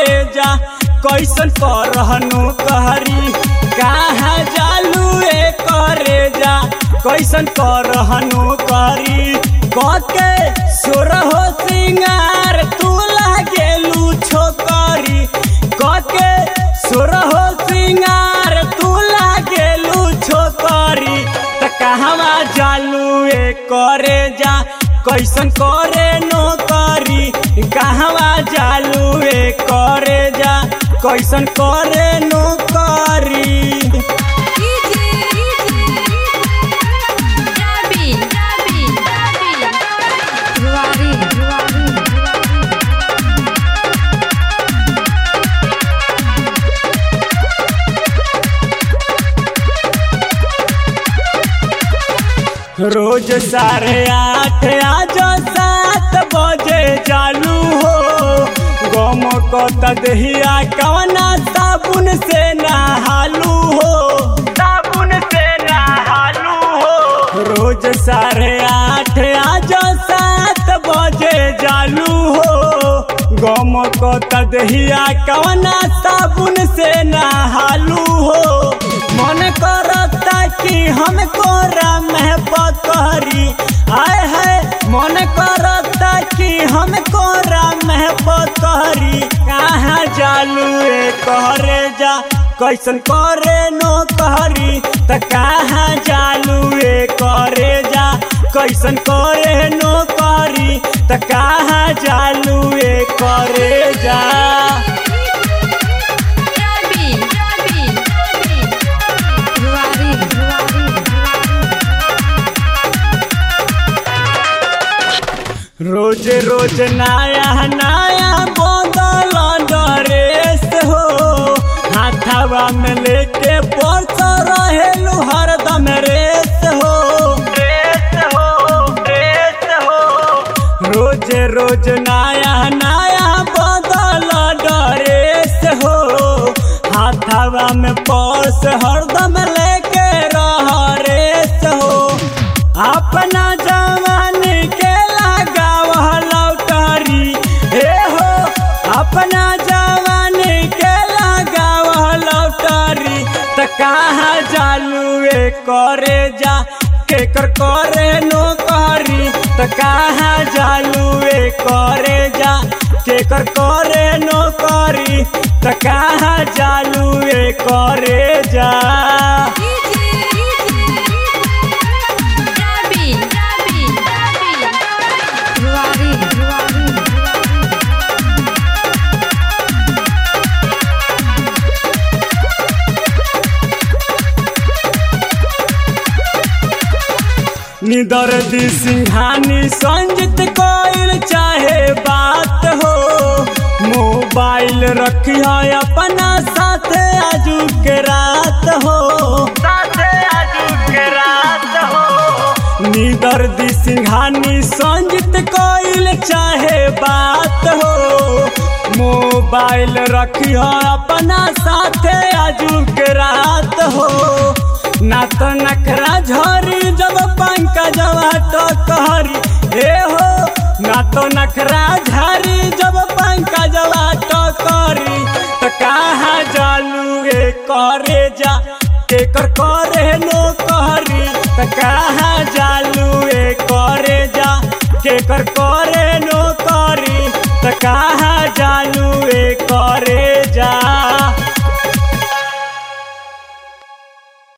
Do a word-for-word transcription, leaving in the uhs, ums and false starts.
करे जा कैसन करहनु कहरी कहाँ जालू ए करे जा कैसन करहनु करी कके सुर हो सिंगार तू लागेलू छोकरी कके सुर हो सिंगार तू लागेलू छोकरी त कहवा जालू ए करे जा कैसन करे नौकरी कहवा जालू ए करे जा कैसन करे नौकरी रोज साढ़े आठ आज सात बजे चालू हो गम को तदहिया कवना साबुन से नहालू हो साबुन से नहालू हो रोज साढ़े आठ आज सात बजे चालू हो गम को तदहिया कवना साबुन से नहालू हो मन करता कि हम कोरा में पकड़ी आए है मन करता कि हम कोरा में पकड़ी कहाँ जालू ए करे जा कैसन करे नो कहरी त कहाँ जालू ए करे जा कैसन करे नो करी त कहाँ जालू ए करे जा रोज रोज नया नया बदल ड्रेस हो हाथवा में लेके पर्स रहेलू हरदम रेस हो रेस हो रेस हो रोज रोज नया नया बदल ड्रेस हो हाथवा में पर्स हरदम लेके रह रेस हो अपना जवानी के अपना जवानी के लगाव लौटरी त कहाँ जालू ए करे जा केकर करे नो करी त कहाँ जालू ए करे जा केकर करे नो करी त कहाँ जालू ए करे जा निदर दी सिंघानी संजित कोइल चाहे बात हो मोबाइल रखिया अपना साथ आजू के रात हो साथ आजू के रात हो निदर दी सिंघानी संजित कोइल चाहे बात हो मोबाइल रखिया अपना साथ आजू के रात हो ना तो नखरा झरी जब पंकजवा तो कहरी हे हो ना तो नखरा झरी जब पंकजवा तो करी तो कहाँ जालू ए करे जा केकर करे नो कहरी तो कहाँ जालू ए करे जा केकर करे नो करी तो कहाँ जालू ए करे जा।